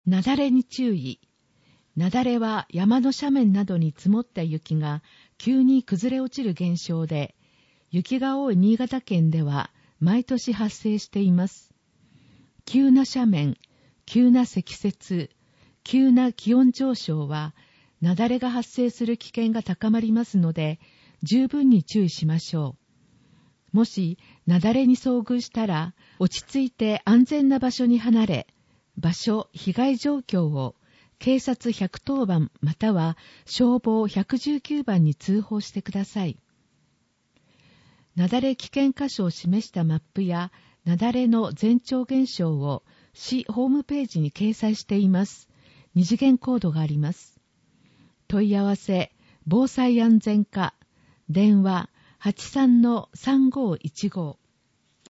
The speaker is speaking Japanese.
雪崩に注意。雪崩は山の斜面などに積もった雪が急に崩れ落ちる現象で、雪が多い新潟県では毎年発生しています。急な斜面、急な積雪、急な気温上昇は、雪崩が発生する危険が高まりますので、十分に注意しましょう。もし、雪崩に遭遇したら、落ち着いて安全な場所に離れ、場所、被害状況を警察110番または消防119番に通報してください。雪崩危険箇所を示したマップや雪崩の前兆現象を市ホームページに掲載しています。二次元コードがあります。問い合わせ、防災安全課、電話 83-3515